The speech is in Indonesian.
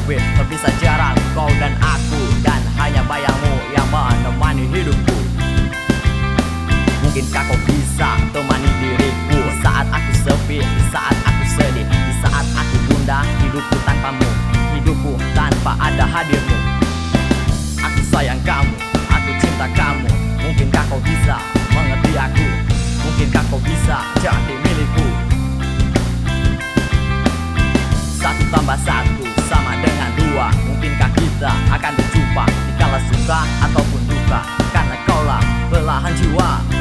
sepi, terpisah jarak kau dan aku, dan hanya bayangmu yang menemani hidupku. Mungkinkah kau bisa temani diriku saat aku sepi, di saat aku sedih, di saat aku gundah hidupku tanpamu, hidupku tanpa ada hadirmu. Aku sayang kamu, aku cinta kamu. Mungkinkah kau bisa mengerti aku? Mungkinkah kau bisa jadi milikku? 1+1 sama dengan 2. Mungkinkah kita akan berjumpa dikala suka ataupun duka? Karena kaulah belahan jiwa.